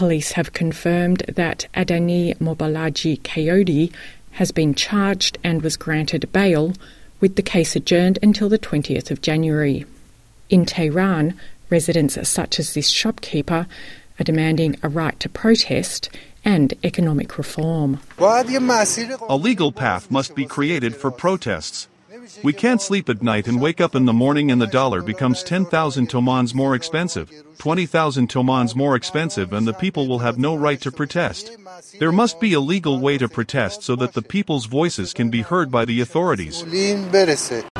Police have confirmed that Adani Mobalaji Kayode has been charged and was granted bail, with the case adjourned until the 20th of January. In Tehran, residents such as this shopkeeper are demanding a right to protest and economic reform. A legal path must be created for protests. We can't sleep at night and wake up in the morning and the dollar becomes 10,000 tomans more expensive, 20,000 tomans more expensive, and the people will have no right to protest. There must be a legal way to protest so that the people's voices can be heard by the authorities.